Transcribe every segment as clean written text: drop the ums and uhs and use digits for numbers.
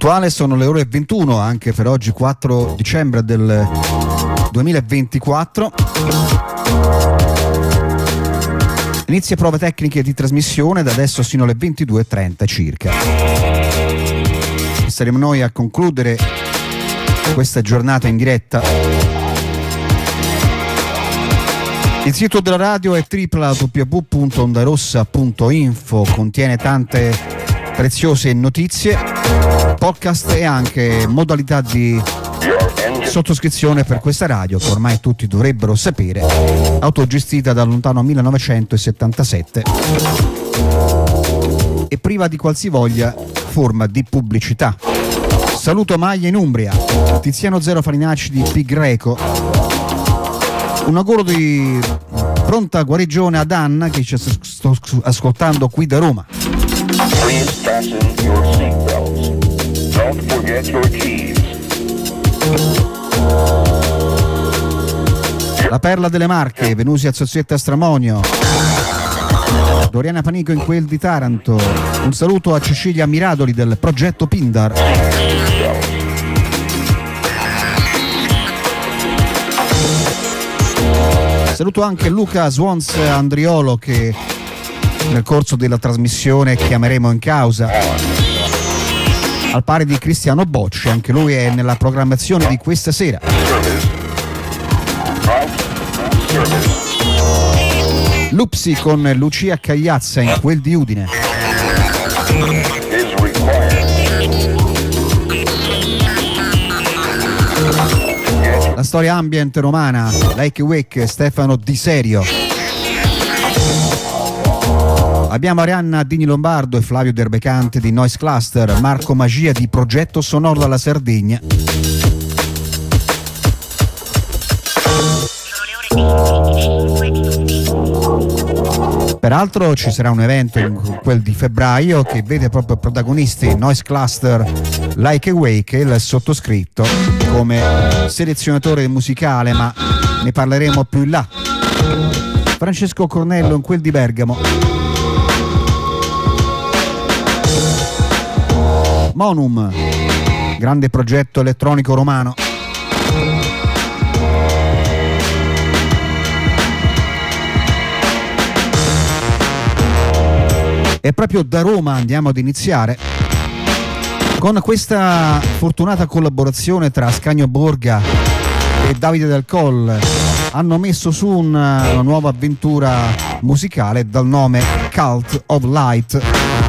Puntuale sono le ore 21 anche per oggi 4 dicembre del 2024. Inizia prove tecniche di trasmissione da adesso sino alle 22:30 circa. Saremo noi a concludere questa giornata in diretta. Il sito della radio è www.ondarossa.info, contiene tante preziose notizie, podcast e anche modalità di sottoscrizione per questa radio che ormai tutti dovrebbero sapere, autogestita dal lontano 1977 e priva di qualsivoglia forma di pubblicità. Saluto Maglia in Umbria, Tiziano Zero Farinacci di Pi Greco, un auguro di pronta guarigione ad Anna che ci sto ascoltando qui da Roma. Please fasten your seatbelts. Don't forget your keys. La Perla delle Marche, Venusia Zozzetta Stramonio, Doriana Panico in quel di Taranto. Un saluto a Cecilia Miradoli del progetto Pindar. Saluto anche Luca Swans Andriolo che nel corso della trasmissione chiameremo in causa. Al pari di Cristiano Bocci, anche lui è nella programmazione di questa sera. Lupsi con Lucia Cagliazza in quel di Udine. La storia ambient romana, Like Wake, Stefano Di Serio. Abbiamo Arianna Digni Lombardo e Flavio Derbecante di Noise Cluster, Marco Magia di Progetto Sonoro dalla Sardegna. Peraltro ci sarà un evento in quel di febbraio che vede proprio protagonisti Noise Cluster, Like Awake e il sottoscritto come selezionatore musicale, ma ne parleremo più in là. Francesco Cornello in quel di Bergamo. Monum, grande progetto elettronico romano. E proprio da Roma andiamo ad iniziare con questa fortunata collaborazione tra Scagno Borga e Davide Del Coll. Hanno messo su una nuova avventura musicale dal nome Cult of Light.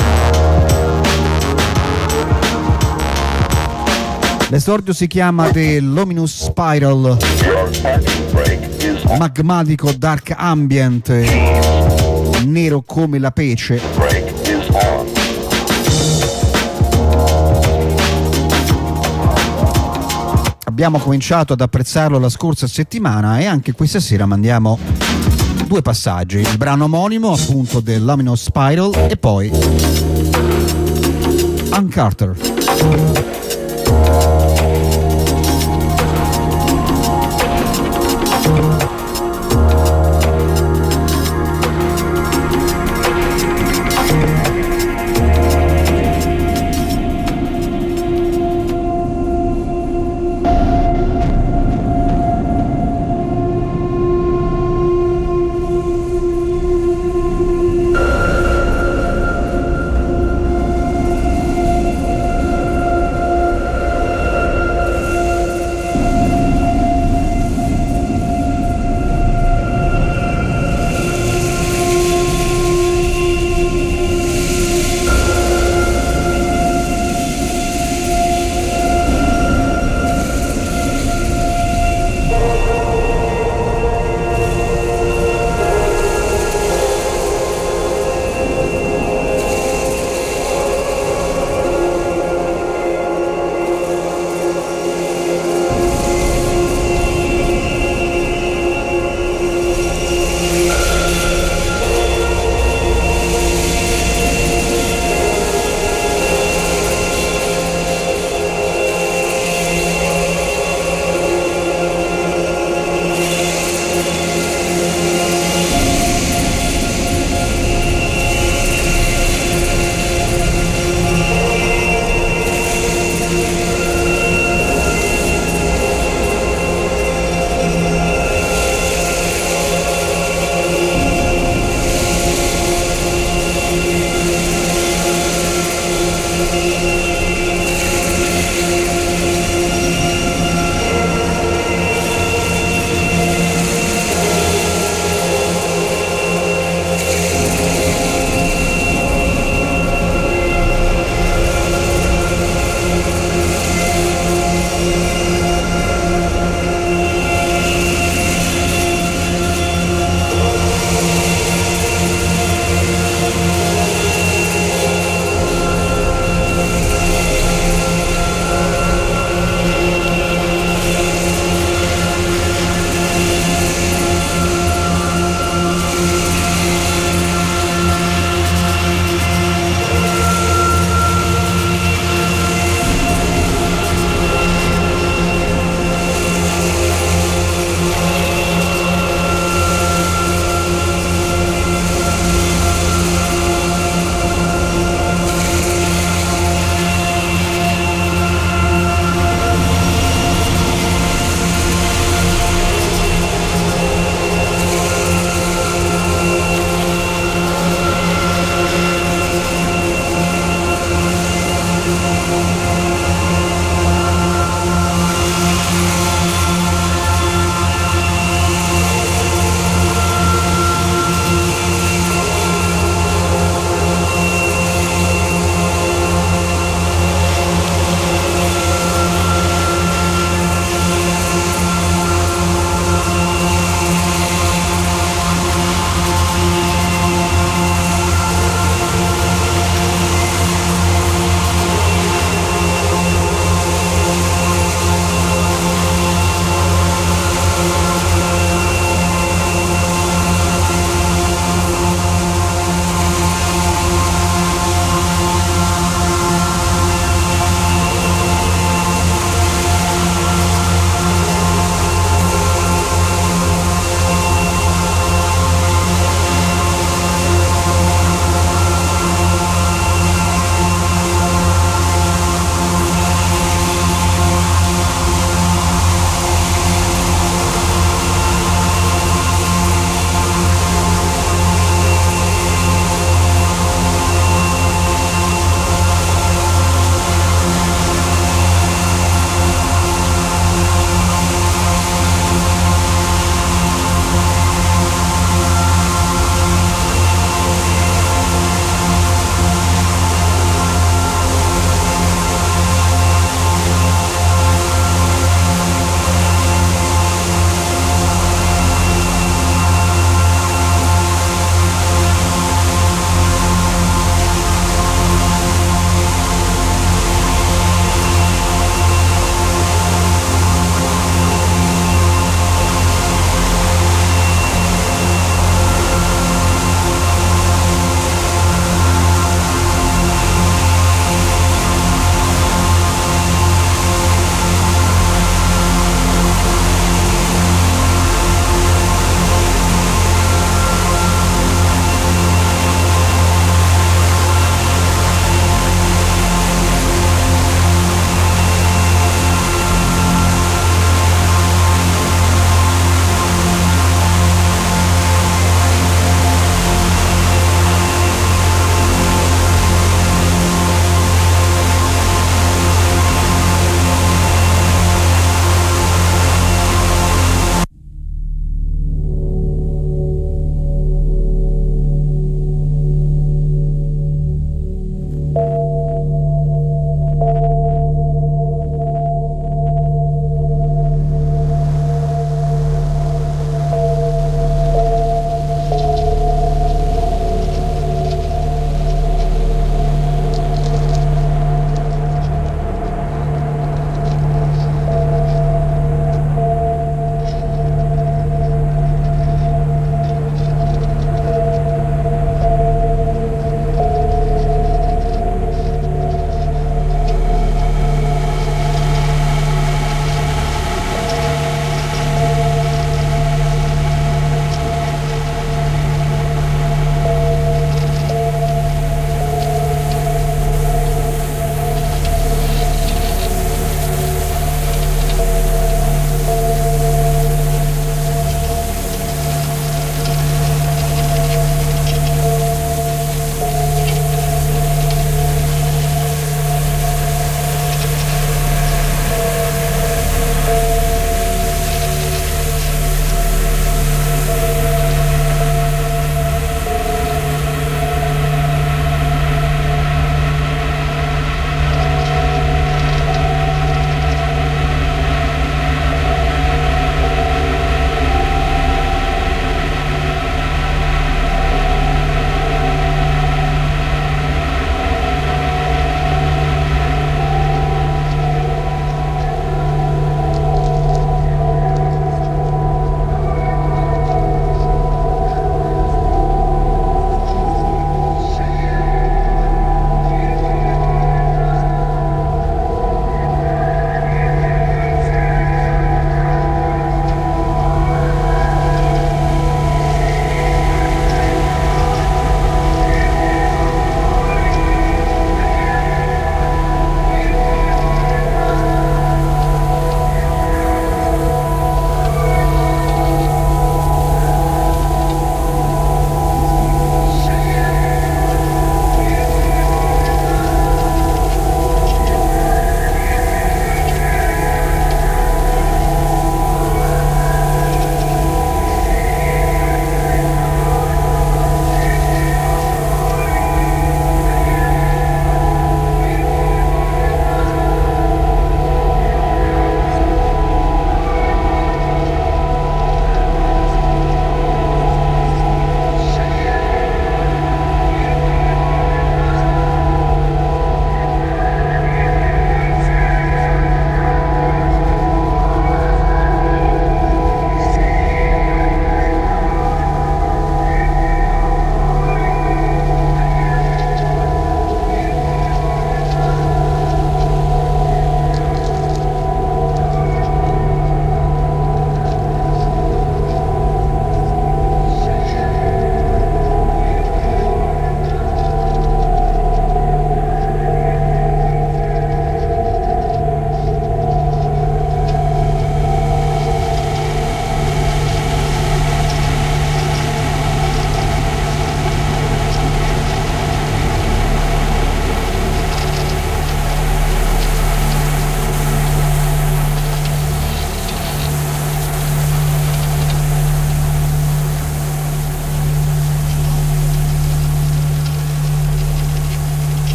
L'esordio si chiama The Luminous Spiral, magmatico dark ambient, nero come la pece. Abbiamo cominciato ad apprezzarlo la scorsa settimana e anche questa sera mandiamo due passaggi, il brano omonimo appunto del Luminous Spiral e poi Ann Carter.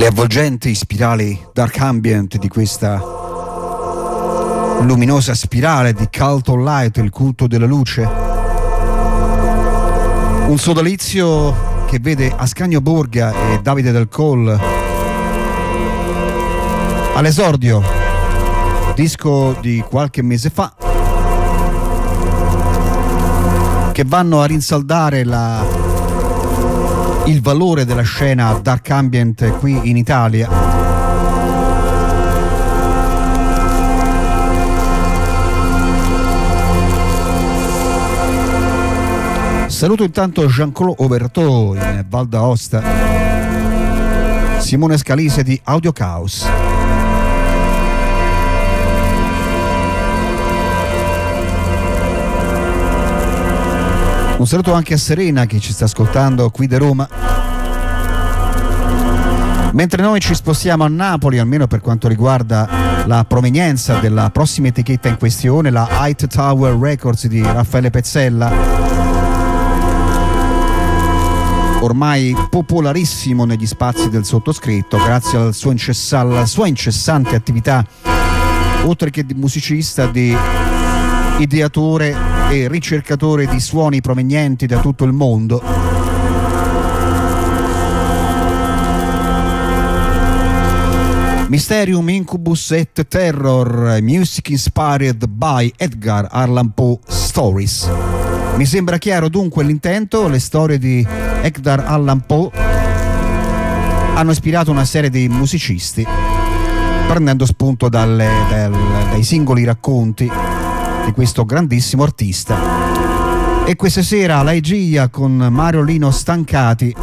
le avvolgenti spirali dark ambient di questa luminosa spirale di Cult of Light, il culto della luce. Un sodalizio che vede Ascanio Borga e Davide Del Col all'esordio, disco di qualche mese fa, che vanno a rinsaldare il valore della scena dark ambient qui in Italia. Saluto intanto Jean-Claude Oberto in Val d'Aosta, Simone Scalise di Audio Chaos. Un saluto anche a Serena che ci sta ascoltando qui da Roma. Mentre noi ci spostiamo a Napoli, almeno per quanto riguarda la provenienza della prossima etichetta in questione, la Height Tower Records di Raffaele Pezzella, ormai popolarissimo negli spazi del sottoscritto grazie alla sua incessante attività, oltre che di musicista, di ideatore e ricercatore di suoni provenienti da tutto il mondo. Mysterium, Incubus et Terror, Music Inspired by Edgar Allan Poe Stories. Mi sembra chiaro dunque l'intento. Le storie di Edgar Allan Poe hanno ispirato una serie di musicisti, prendendo spunto dai singoli racconti di questo grandissimo artista. E questa sera la Egia con Mario Lino Stancati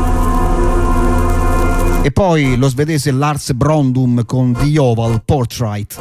e poi lo svedese Lars Brondum con The Oval Portrait.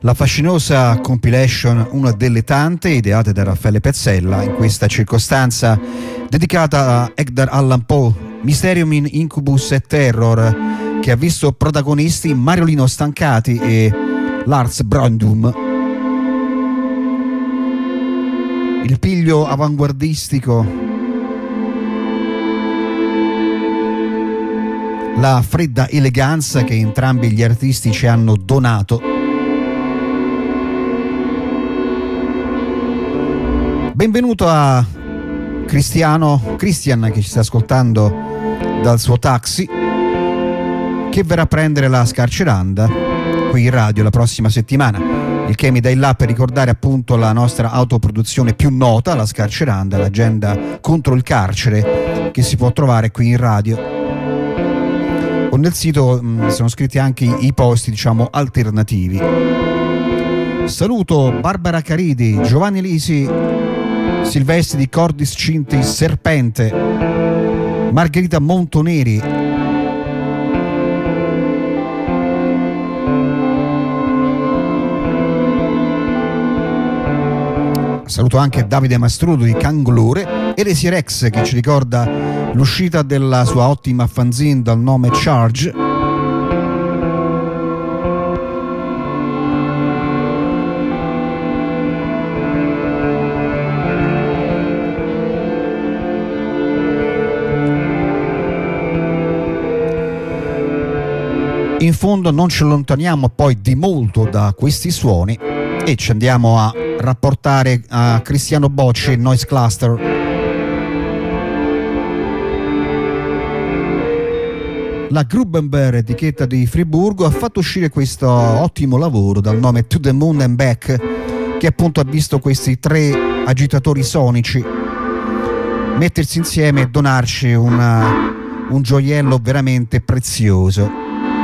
La fascinosa compilation, una delle tante ideate da Raffaele Pezzella, in questa circostanza dedicata a Edgar Allan Poe, Mysterium in Incubus et Terror, che ha visto protagonisti Mariolino Stancati e Lars Brandum. Il piglio avanguardistico, la fredda eleganza che entrambi gli artisti ci hanno donato. Benvenuto a Christian che ci sta ascoltando dal suo taxi, che verrà a prendere la Scarceranda qui in radio la prossima settimana, il che mi dà il là per ricordare appunto la nostra autoproduzione più nota, la Scarceranda, l'agenda contro il carcere, che si può trovare qui in radio. O nel sito sono scritti anche i posti, diciamo, alternativi. Saluto Barbara Caridi, Giovanni Lisi, Silvestri di Cordis Cinti Serpente, Margherita Montoneri, saluto anche Davide Mastrudo di Canglore, Elesi Rex che ci ricorda l'uscita della sua ottima fanzine dal nome Charge. In fondo non ci allontaniamo poi di molto da questi suoni e ci andiamo a rapportare a Cristiano Bocci e Noise Cluster. La Grubenberg, etichetta di Friburgo, ha fatto uscire questo ottimo lavoro dal nome To the Moon and Back, che appunto ha visto questi tre agitatori sonici mettersi insieme e donarci un gioiello veramente prezioso.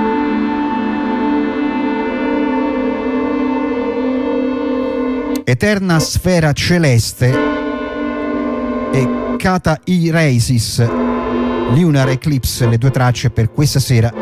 Eterna Sfera Celeste e Kata Ireisis Lunar Eclipse, le due tracce per questa sera.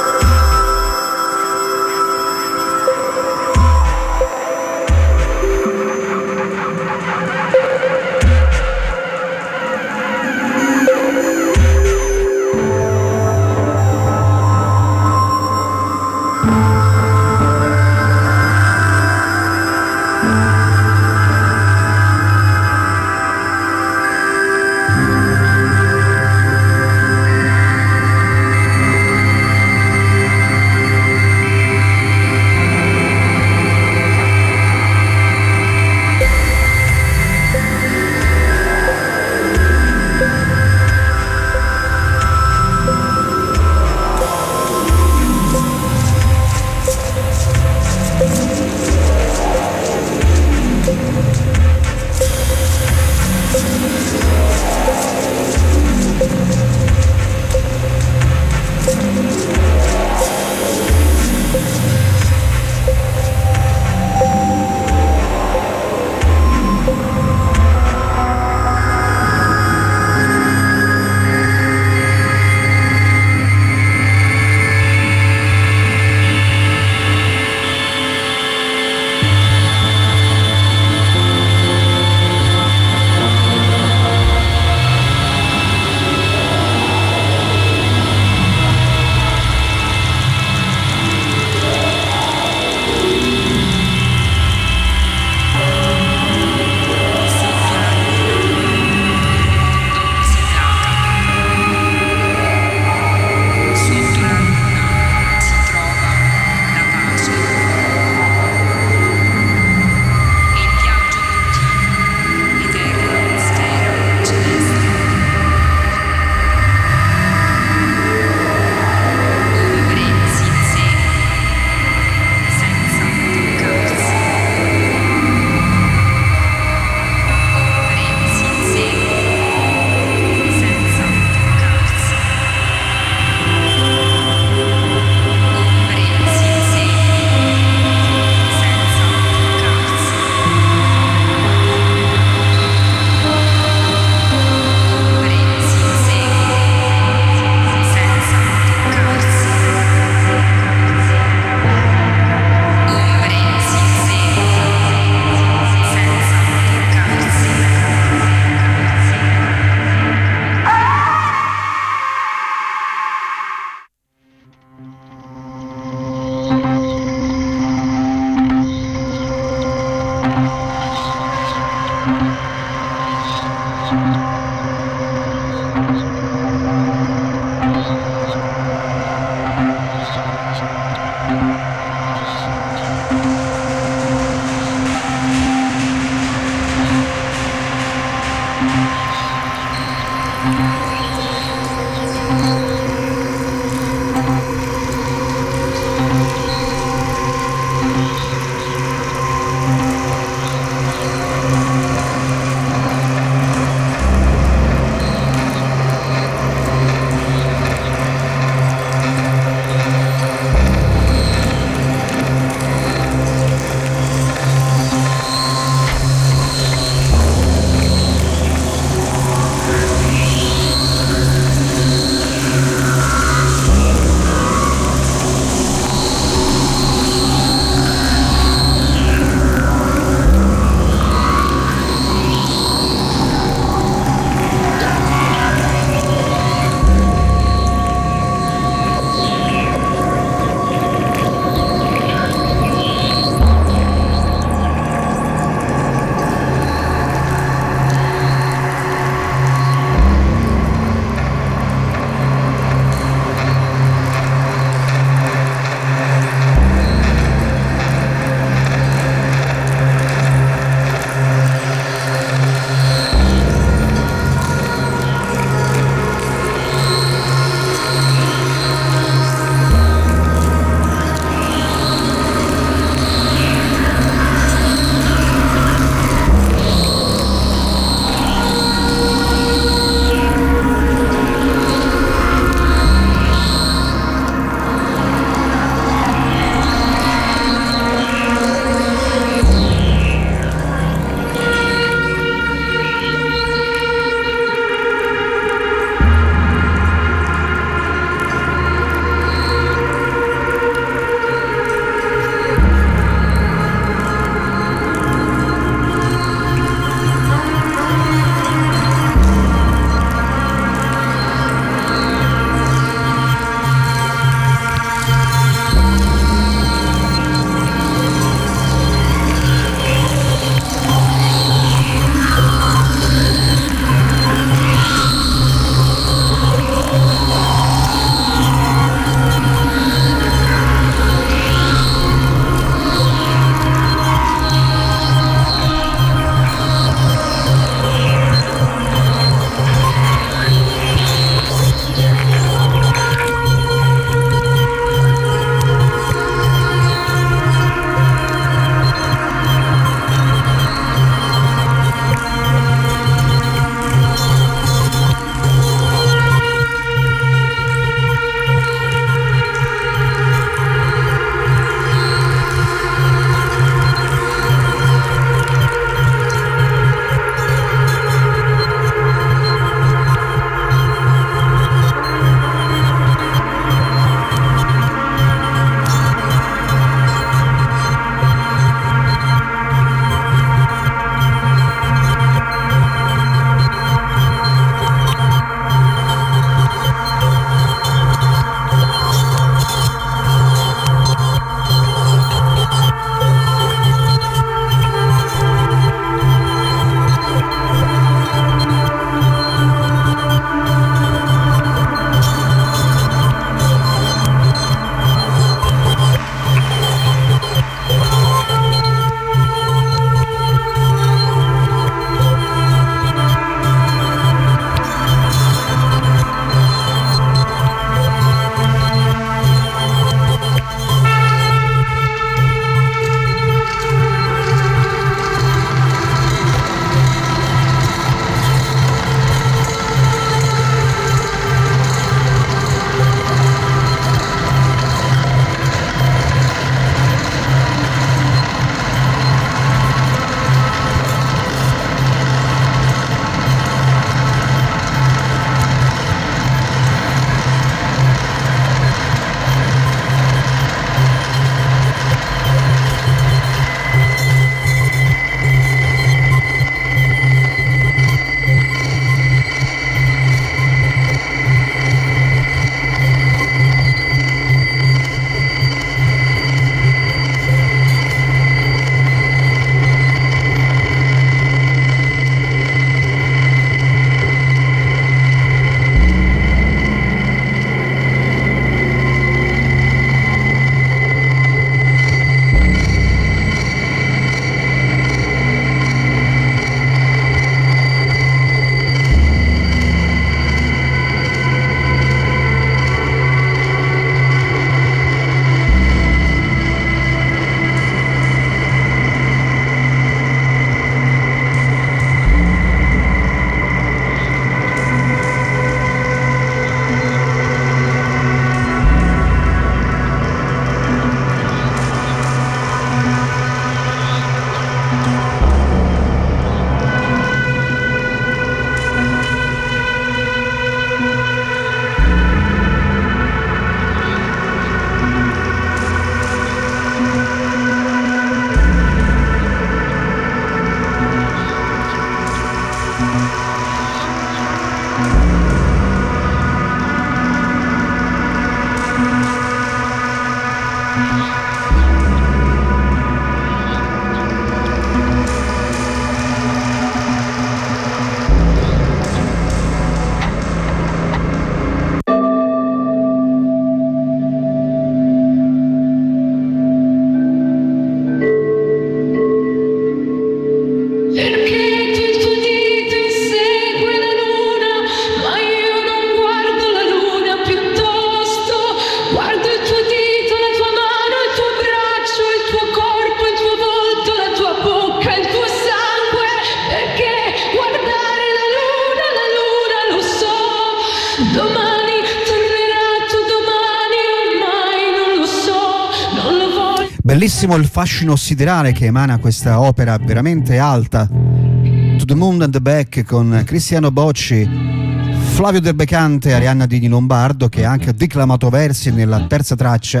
Bellissimo il fascino siderale che emana questa opera veramente alta. To the Moon and the Back con Cristiano Bocci, Flavio Del Becante e Arianna Dini Lombardo, che ha anche declamato versi nella terza traccia.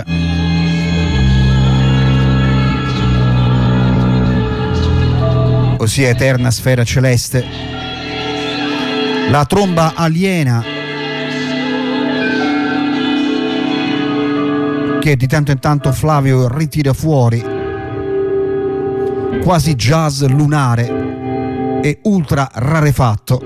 Ossia Eterna Sfera Celeste. La tromba aliena che di tanto in tanto Flavio ritira fuori, quasi jazz lunare e ultra rarefatto.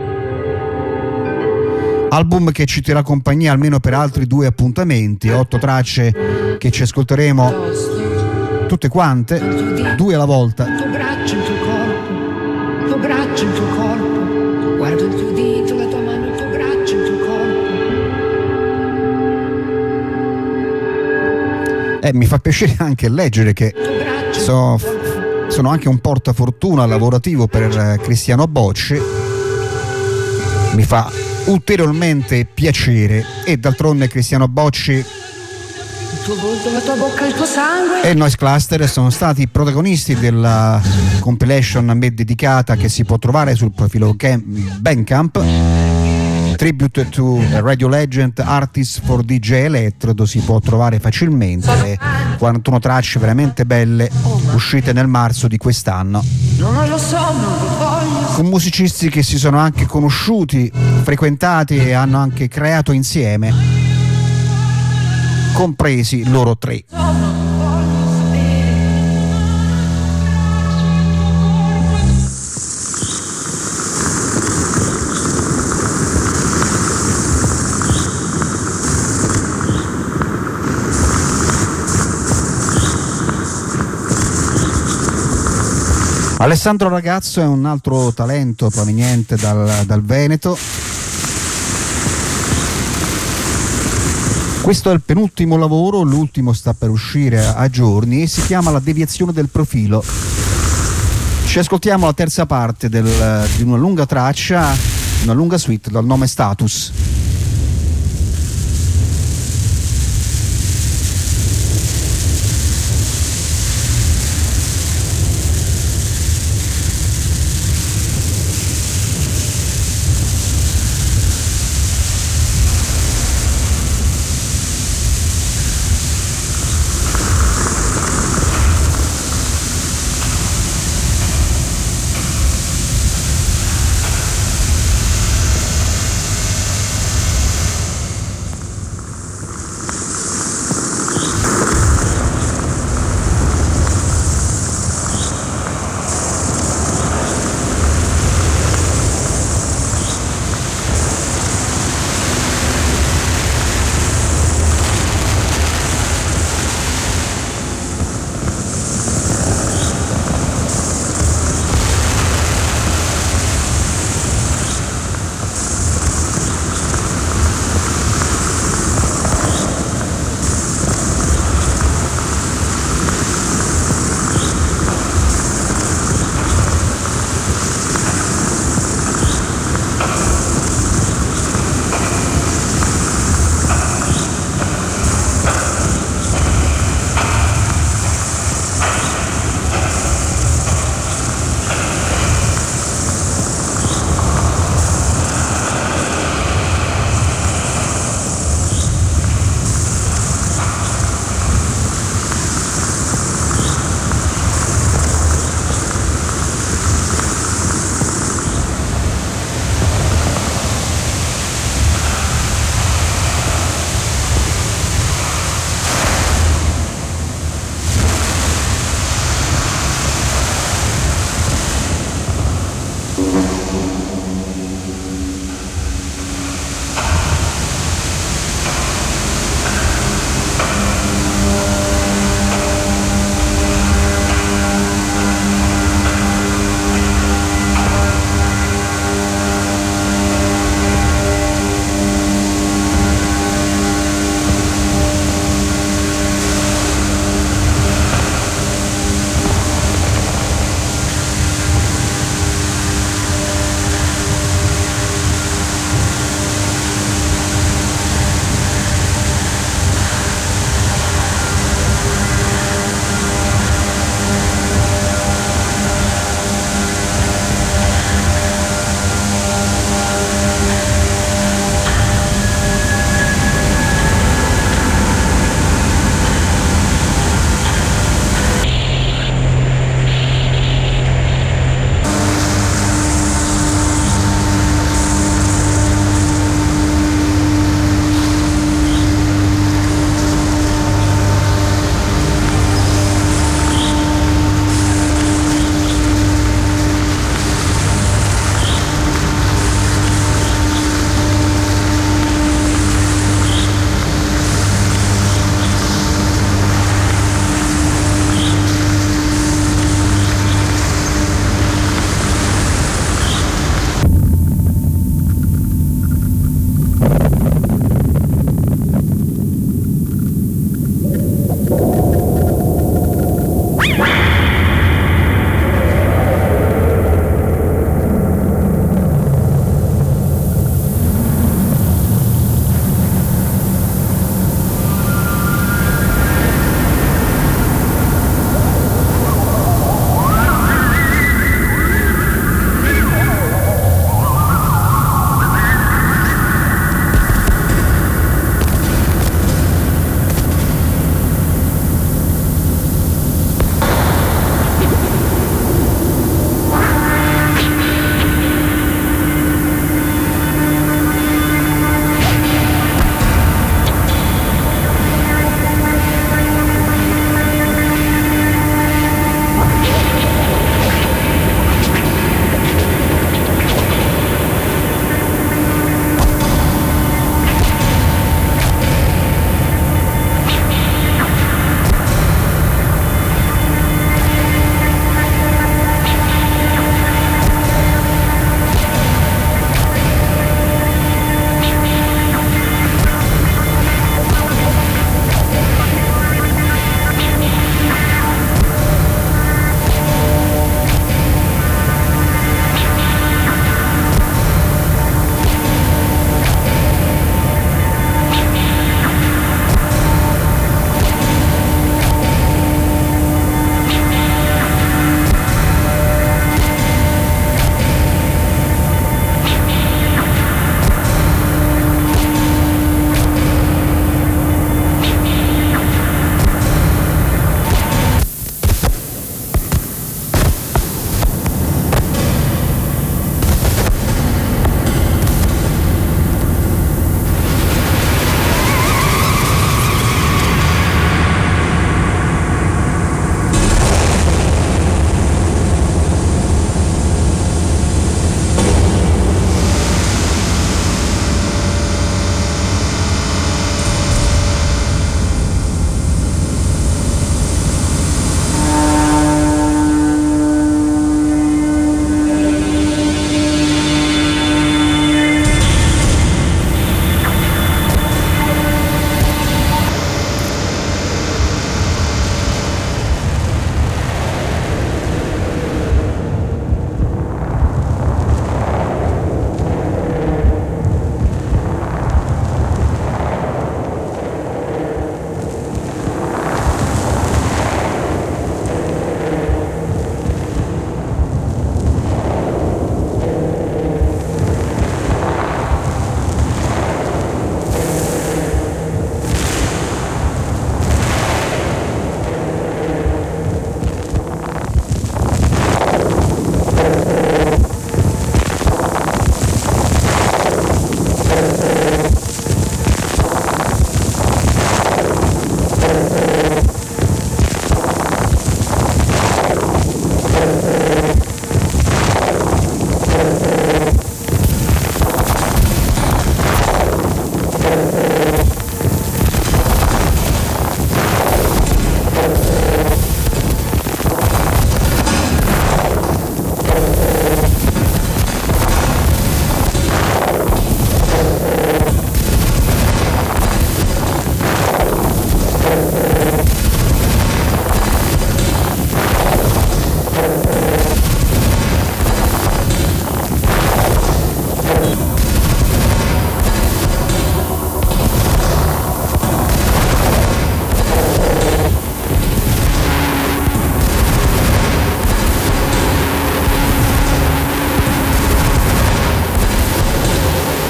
Album che ci terrà compagnia almeno per altri 2 appuntamenti, 8 tracce che ci ascolteremo tutte quante, 2 alla volta. Il tuo braccio, il tuo corpo, il tuo braccio, il tuo corpo, guardo il tuo dito, la tua mano, il tuo braccio, il tuo corpo. Mi fa piacere anche leggere che sono anche un portafortuna lavorativo per Cristiano Bocci. Mi fa ulteriormente piacere, e d'altronde Cristiano Bocci Il tuo volto, la tua bocca, il tuo sangue. e Noise Cluster sono stati protagonisti della compilation a me dedicata che si può trovare sul profilo Bandcamp, Tribute to Radio Legend Artists for DJ Electro, dove si può trovare facilmente 41 tracce veramente belle uscite nel marzo di quest'anno, Non lo so, non lo voglio. con musicisti che si sono anche conosciuti, frequentati e hanno anche creato insieme, compresi loro 3. Alessandro Ragazzo è un altro talento proveniente dal Veneto. Questo è il penultimo lavoro, l'ultimo sta per uscire a giorni e si chiama La deviazione del profilo. Ci ascoltiamo la terza parte di una lunga traccia, una lunga suite dal nome Status.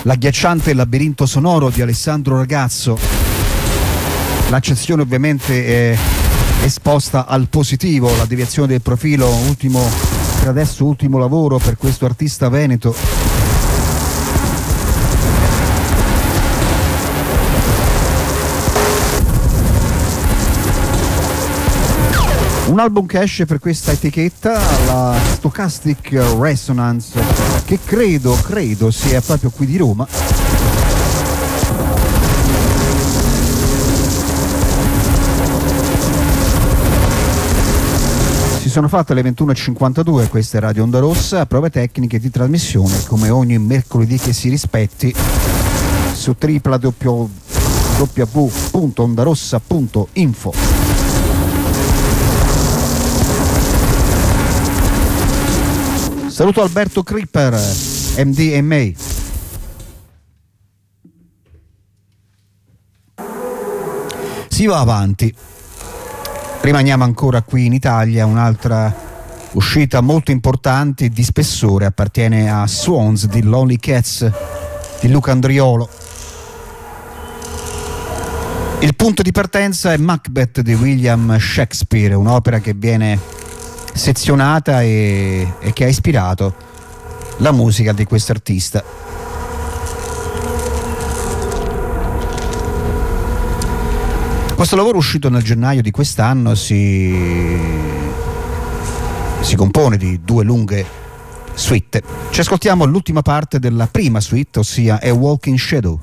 L'agghiacciante labirinto sonoro di Alessandro Ragazzo. L'accezione ovviamente è esposta al positivo, la deviazione del profilo, per adesso ultimo lavoro per questo artista veneto. Un album che esce per questa etichetta, la Stochastic Resonance, che credo sia proprio qui di Roma. Si sono fatte le 21.52, questa è Radio Onda Rossa, prove tecniche di trasmissione come ogni mercoledì che si rispetti su www.ondarossa.info. Saluto Alberto Creeper, MDMA. Si va avanti. Rimaniamo ancora qui in Italia, un'altra uscita molto importante di spessore appartiene a Swans di Lonely Cats di Luca Andriolo. Il punto di partenza è Macbeth di William Shakespeare, un'opera che viene sezionata e che ha ispirato la musica di questo artista. Questo lavoro, uscito nel gennaio di quest'anno, si compone di 2 lunghe suite. Ci ascoltiamo l'ultima parte della prima suite, ossia A Walk in Shadow.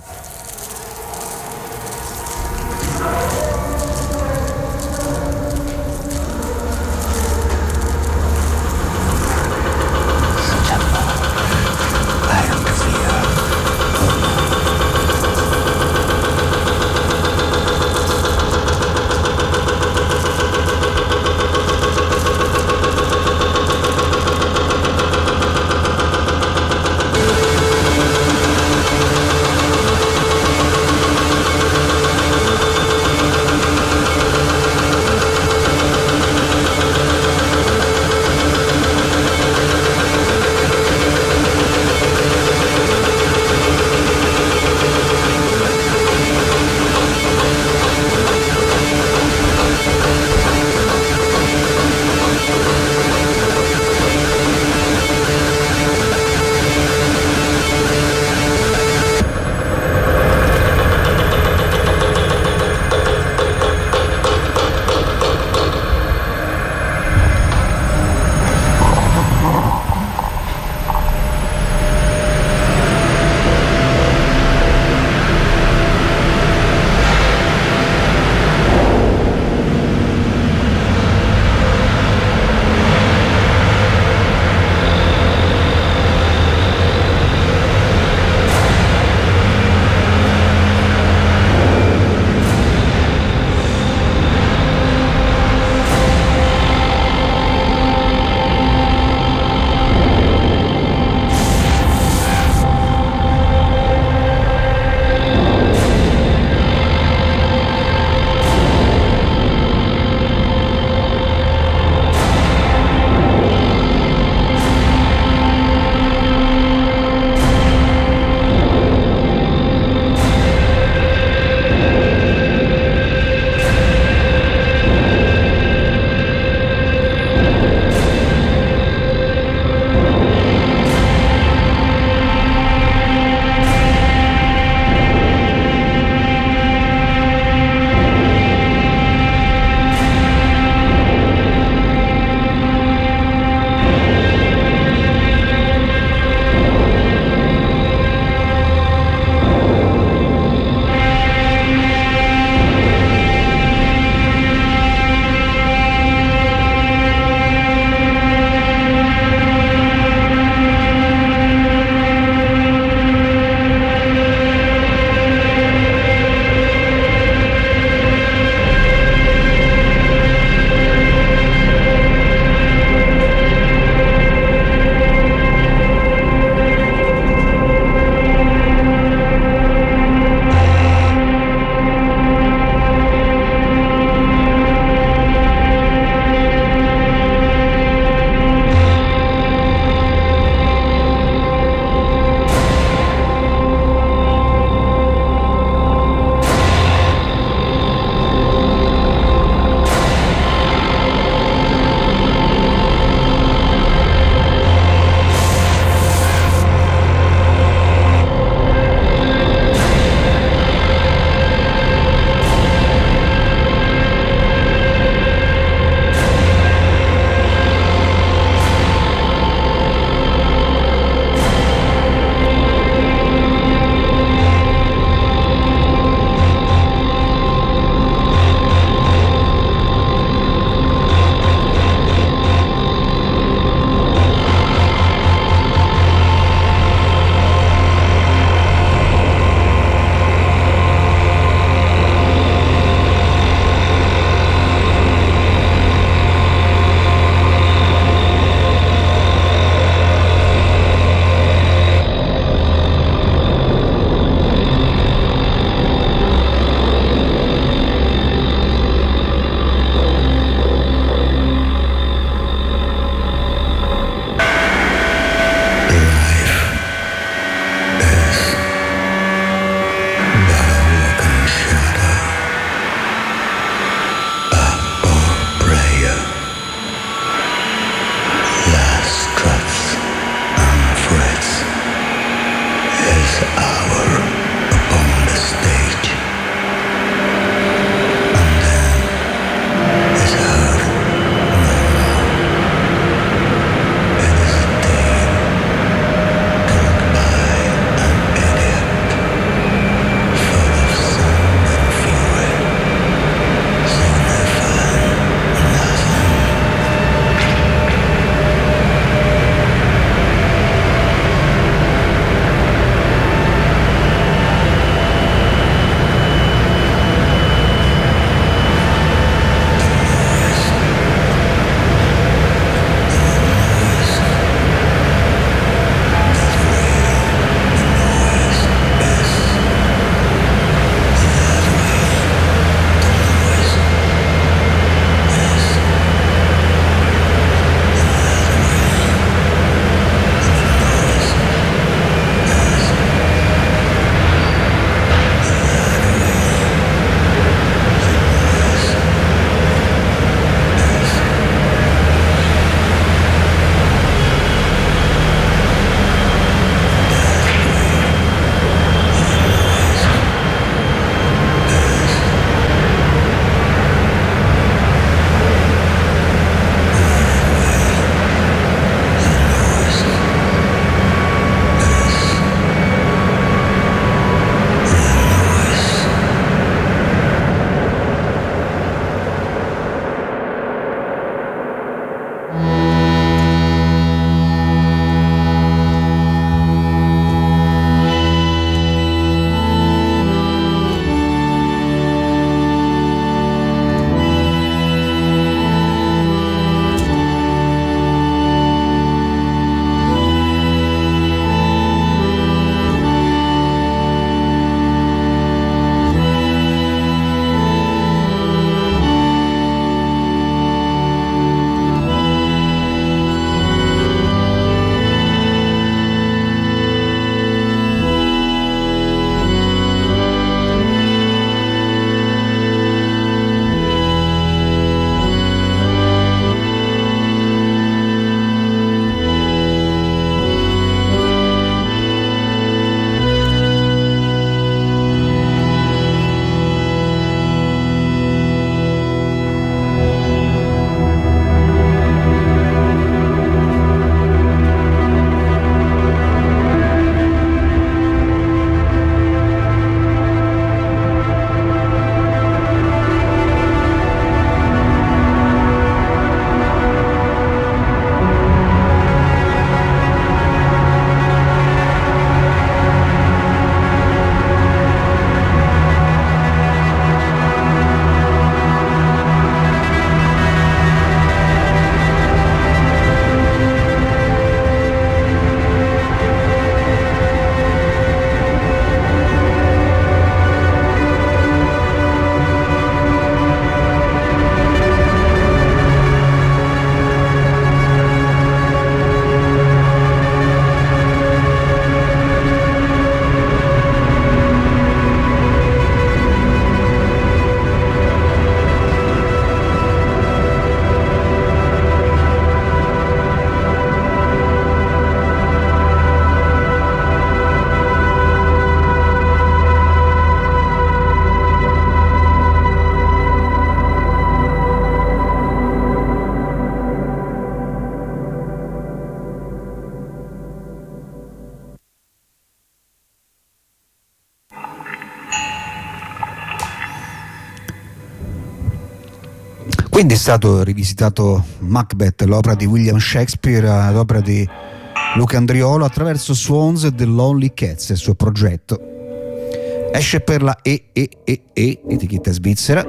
Quindi è stato rivisitato Macbeth, l'opera di William Shakespeare, l'opera di Luca Andriolo, attraverso Swans e The Lonely Cats, il suo progetto. Esce per la etichetta svizzera.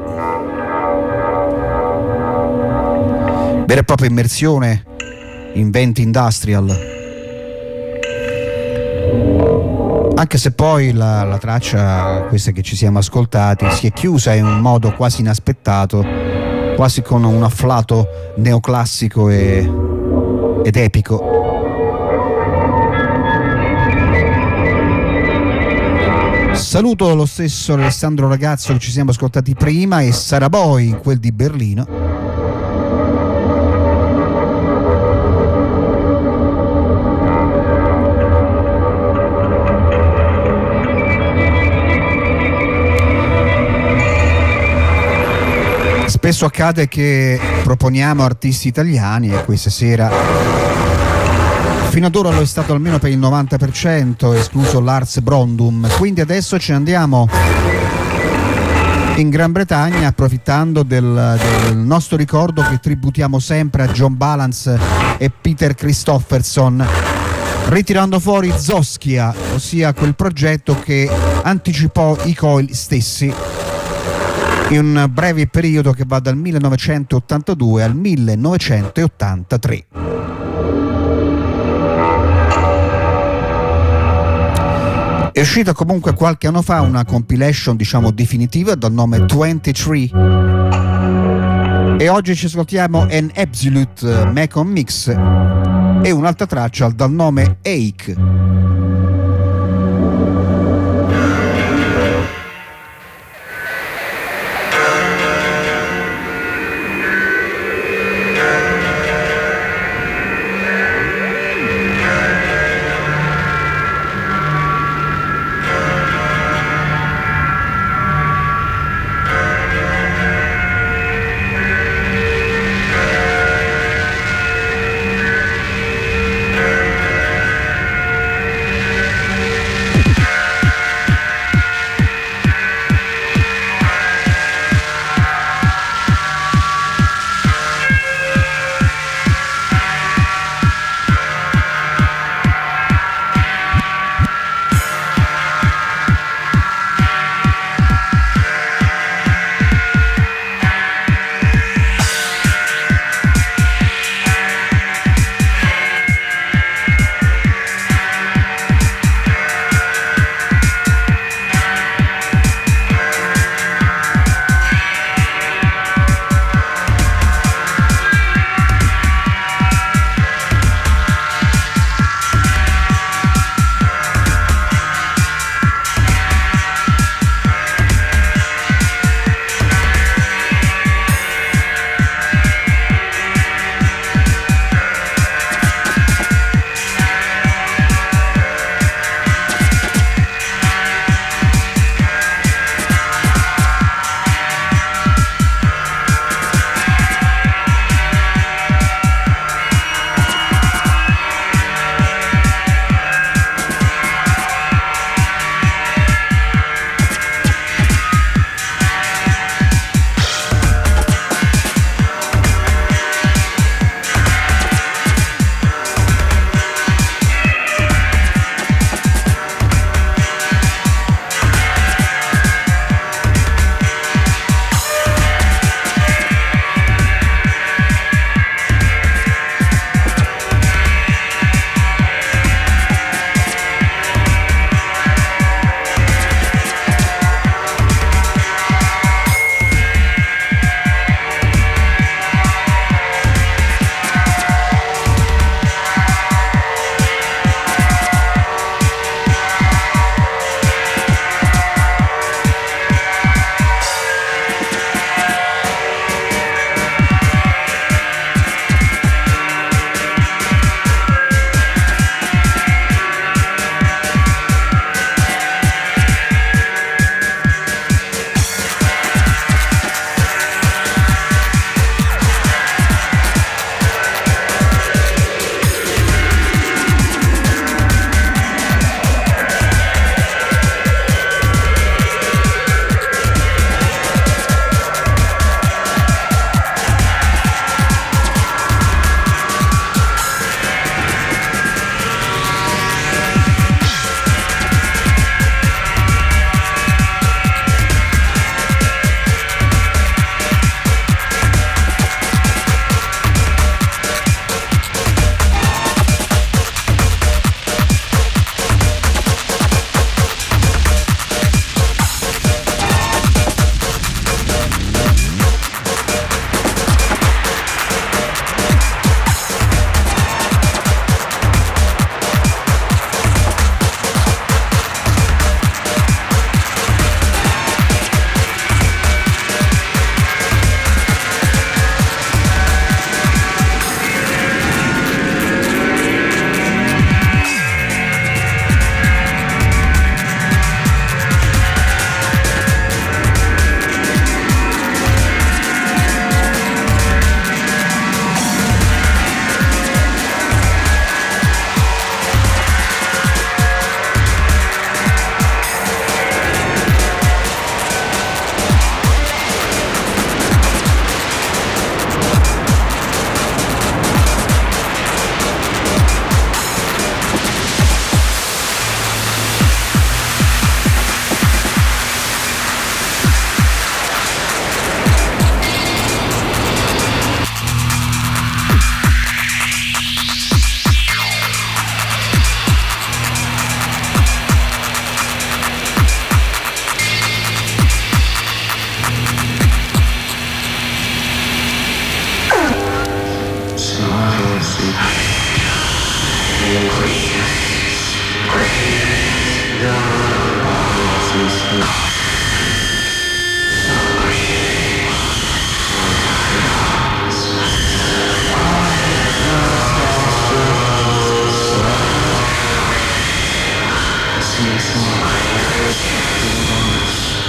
Vera e propria immersione in venti industrial. Anche se poi la traccia, questa che ci siamo ascoltati, si è chiusa in un modo quasi inaspettato, quasi con un afflato neoclassico ed epico. Saluto lo stesso Alessandro Ragazzo che ci siamo ascoltati prima e Sarah Boy in quel di Berlino. Spesso accade che proponiamo artisti italiani e questa sera fino ad ora lo è stato almeno per il 90%, escluso Lars Brondum, quindi adesso ce ne andiamo in Gran Bretagna approfittando del nostro ricordo che tributiamo sempre a John Balance e Peter Christopherson, ritirando fuori Zoskia, ossia quel progetto che anticipò i Coil stessi in un breve periodo che va dal 1982 al 1983. È uscita comunque qualche anno fa una compilation, diciamo, definitiva dal nome 23 e oggi ci ascoltiamo An Absolute Macon Mix e un'altra traccia dal nome Ache.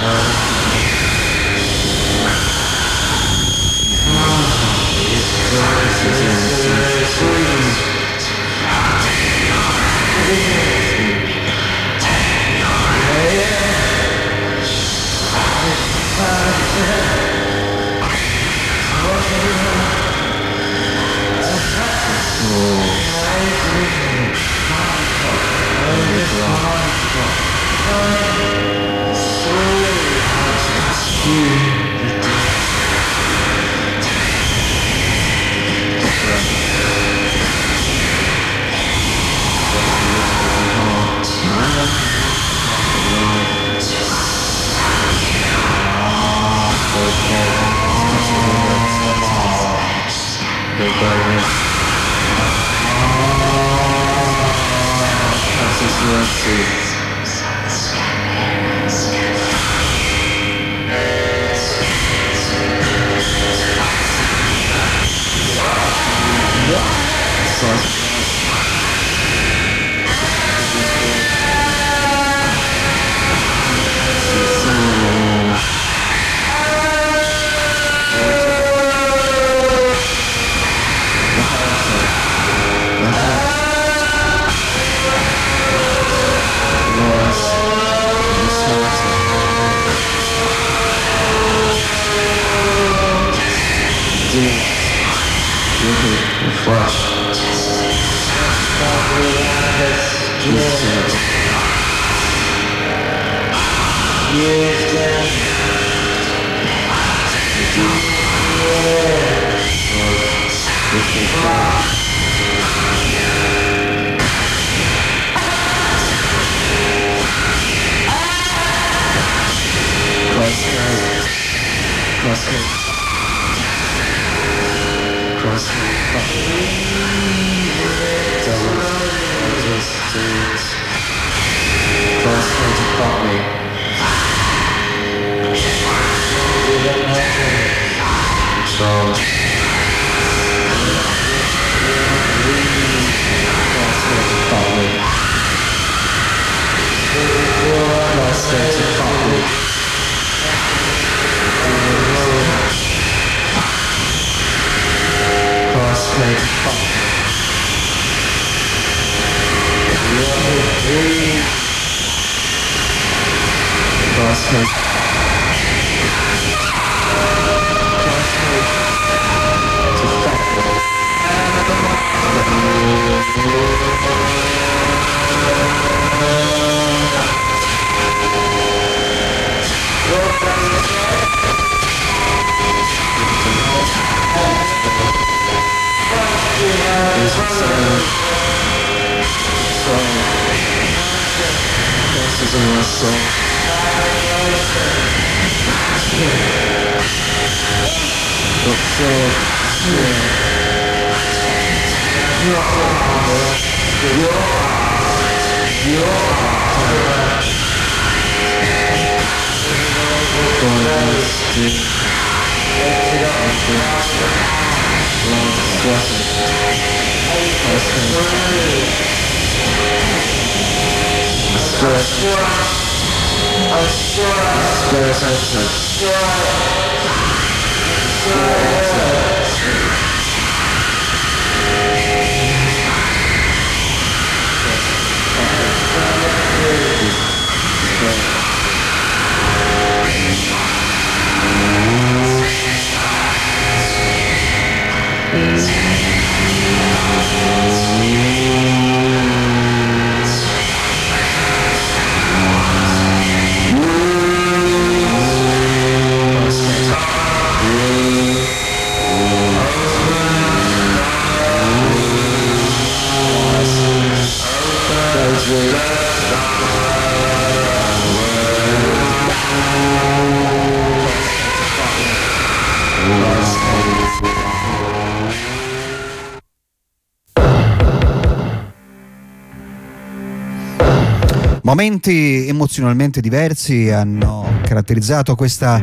Momenti emozionalmente diversi hanno caratterizzato questa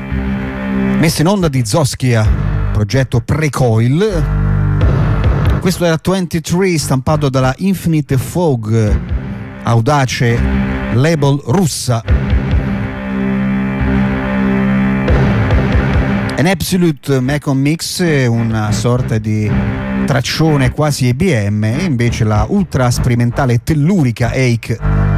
messa in onda di Zoskia, progetto Precoil. Questo era 23, stampato dalla Infinite Fog, audace label russa. An Absolute Mecon Mix, una sorta di traccione quasi EBM, e invece la ultra sperimentale tellurica Ache.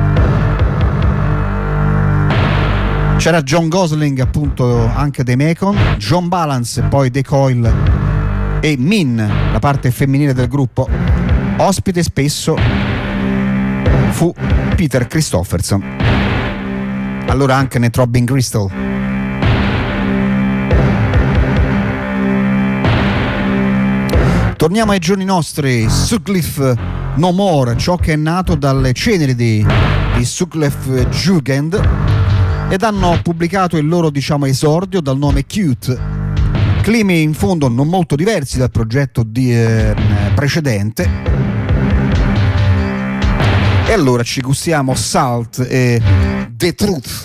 C'era John Gosling, appunto, anche dei Mecon, John Balance, poi The Coil e Min, la parte femminile del gruppo. Ospite spesso fu Peter Christopherson, allora anche nei Throbbing Crystal. Torniamo ai giorni nostri. Sutcliffe No More, ciò che è nato dalle ceneri di Sutcliffe Jugend, ed hanno pubblicato il loro, diciamo, esordio dal nome Cute. Climi in fondo non molto diversi dal progetto precedente. E allora ci gustiamo Salt e The Truth.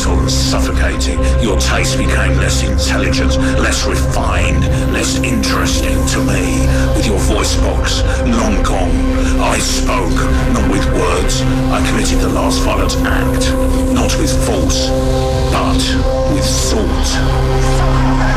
brutal and suffocating. Your taste became less intelligent, less refined, less interesting to me. With your voice box long gone, I spoke, not with words. I committed the last violent act, not with force, but with thought.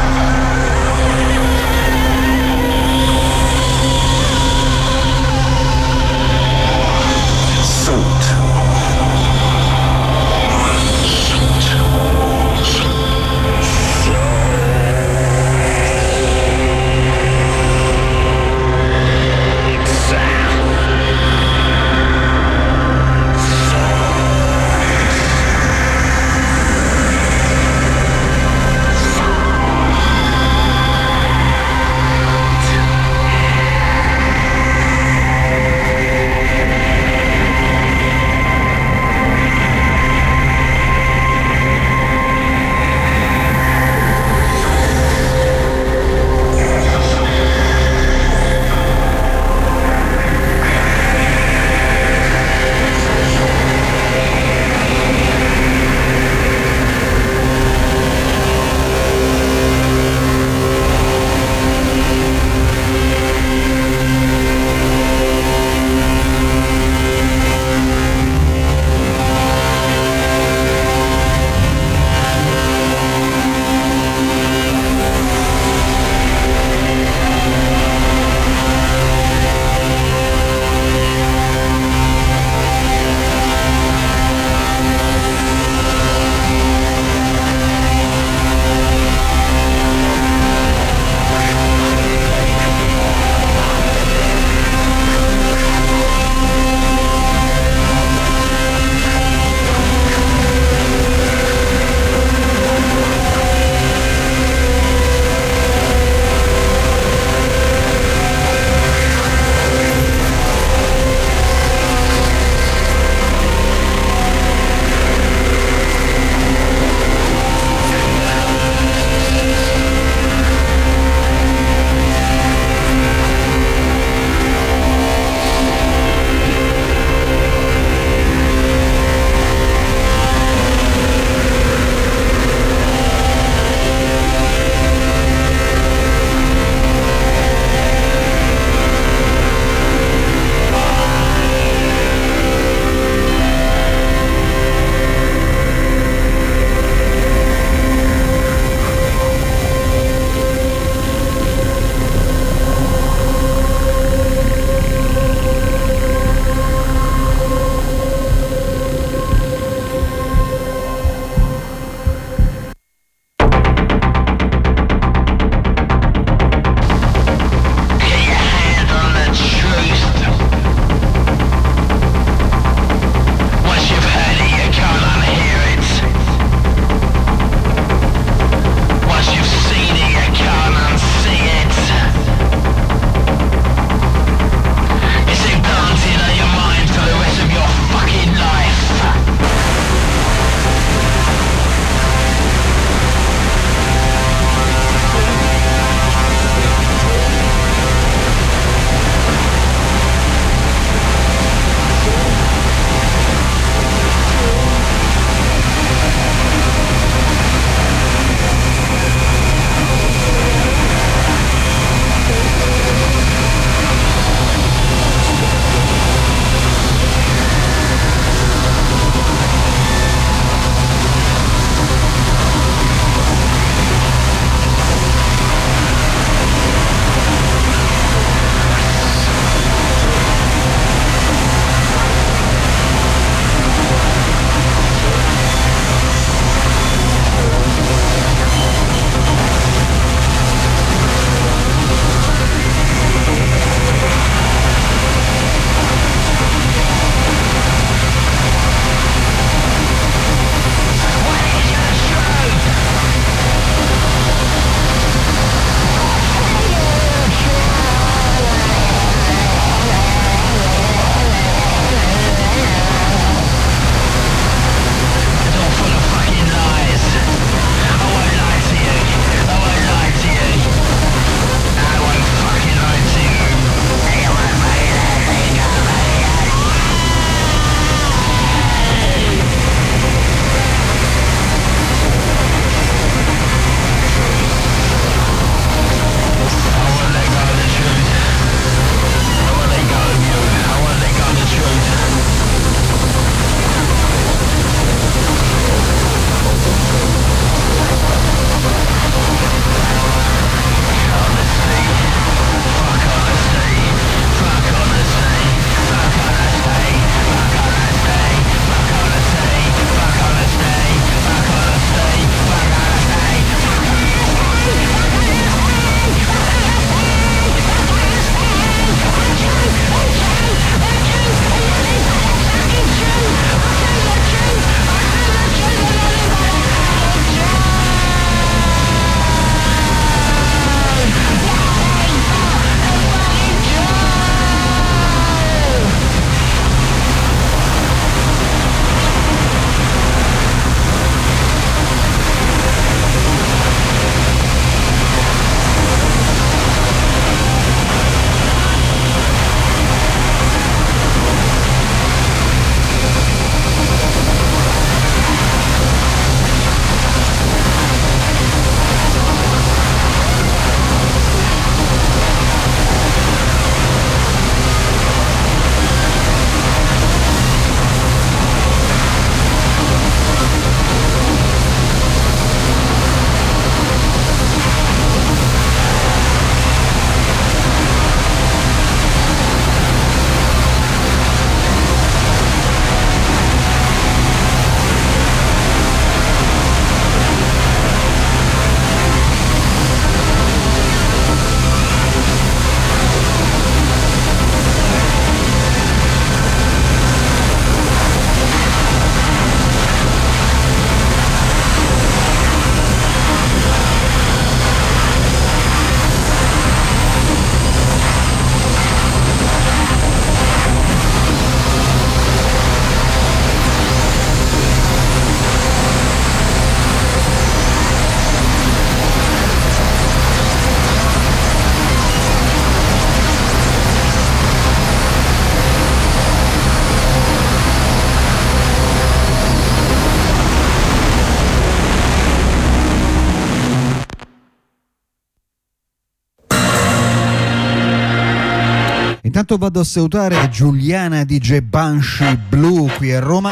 Intanto vado a salutare Giuliana DJ Banshee Blue qui a Roma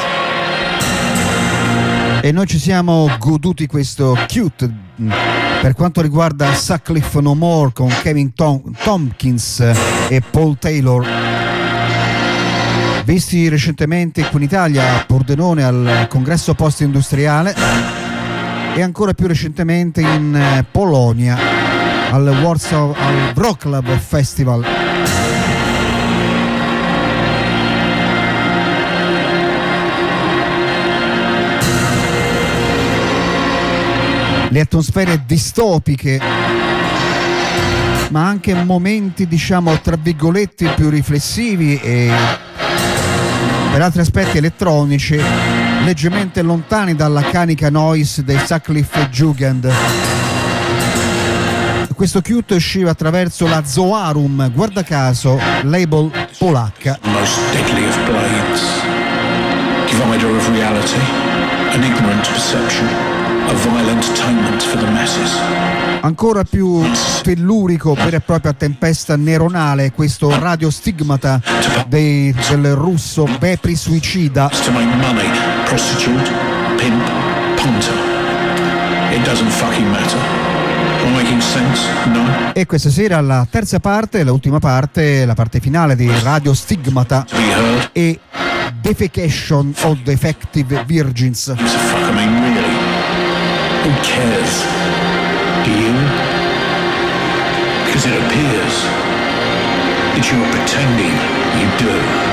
e noi ci siamo goduti questo Cute per quanto riguarda Sutcliffe No More con Kevin Tompkins e Paul Taylor, visti recentemente qui in Italia a Pordenone al congresso post-industriale e ancora più recentemente in Polonia al Warsaw al Wroclaw Festival. Le atmosfere distopiche, ma anche momenti, diciamo, tra virgolette più riflessivi e per altri aspetti elettronici, leggermente lontani dalla canica noise dei Sutcliffe Jugend. Questo Cute usciva attraverso la Zoarum, guarda caso, label polacca. Most deadly of blades, divider of reality, an ignorant perception, a vile entertainment for the masses. Ancora più tellurico, vera e propria tempesta neuronale, questo Radio Stigmata del russo Bepri Suicida. To make money, prostitute, pimp, punter. It doesn't fucking matter. Am I making sense? No. E questa sera la terza parte, l'ultima parte, la parte finale di Radio Stigmata To be heard? e Defecation of Defective Virgins. What the fuck, I mean, really? Who cares? Do you? Because it appears that you are pretending you do.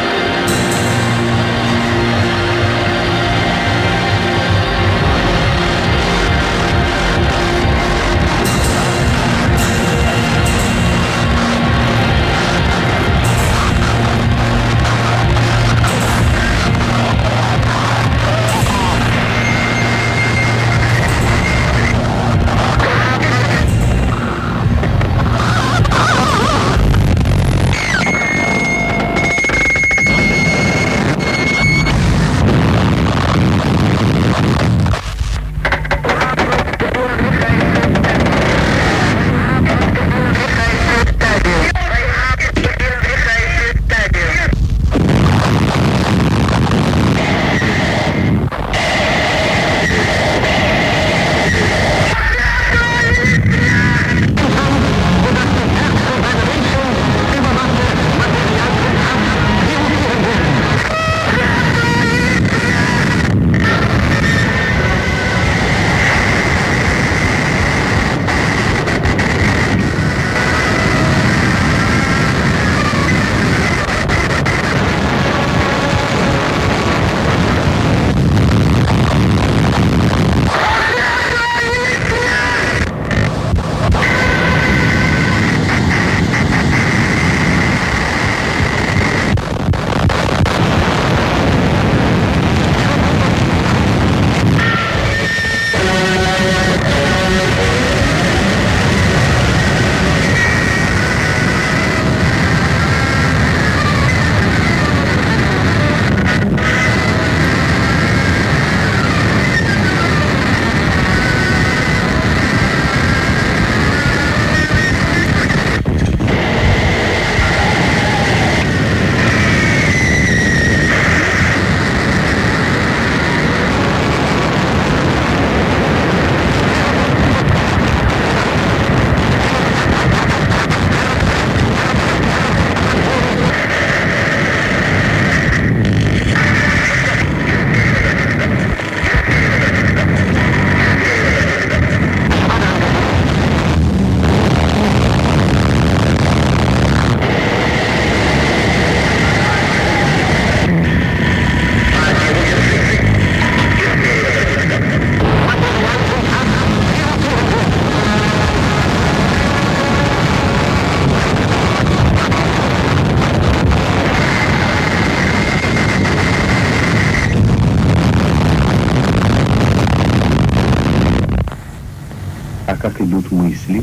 как идут мысли.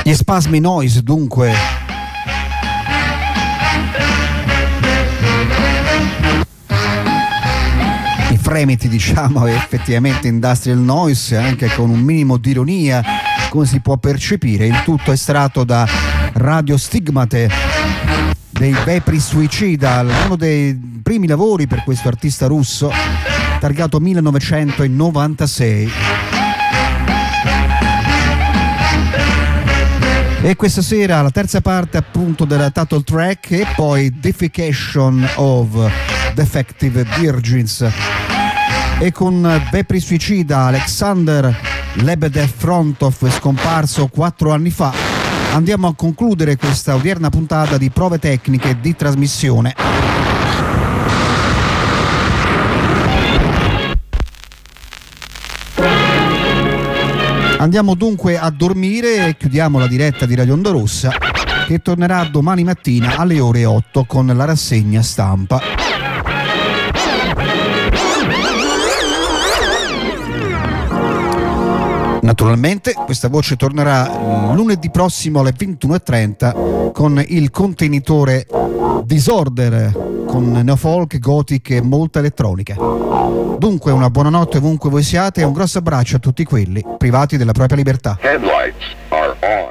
Gli spasmi noise, dunque, i fremiti, diciamo, effettivamente industrial noise, anche con un minimo di ironia, come si può percepire. Il tutto estratto da Radio Stigmate dei Vepri Suicidal, uno dei primi lavori per questo artista russo, targato 1996. E questa sera la terza parte appunto della title track e poi Defecation of Defective Virgins. E con Vepri Suicida Alexander Lebedev Frontov, scomparso 4 anni fa, andiamo a concludere questa odierna puntata di prove tecniche di trasmissione. Andiamo dunque a dormire e chiudiamo la diretta di Radio Onda Rossa, che tornerà domani mattina alle ore 8 con la rassegna stampa. Naturalmente questa voce tornerà lunedì prossimo alle 21:30 con il contenitore Disorder, con neofolk, gothic e molta elettronica. Dunque una buonanotte ovunque voi siate e un grosso abbraccio a tutti quelli privati della propria libertà. Headlights are on.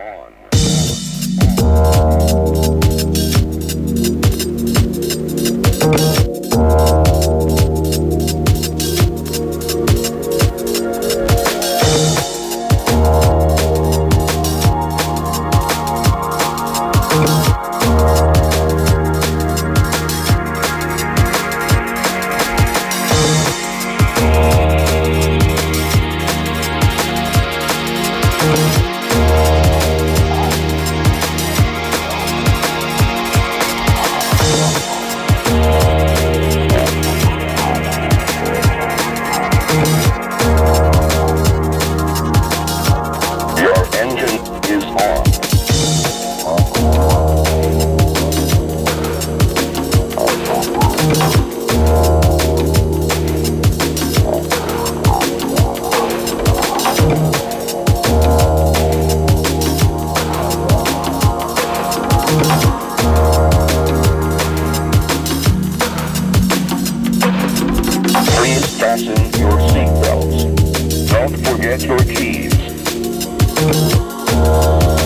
Fasten your seatbelts. Don't forget your keys.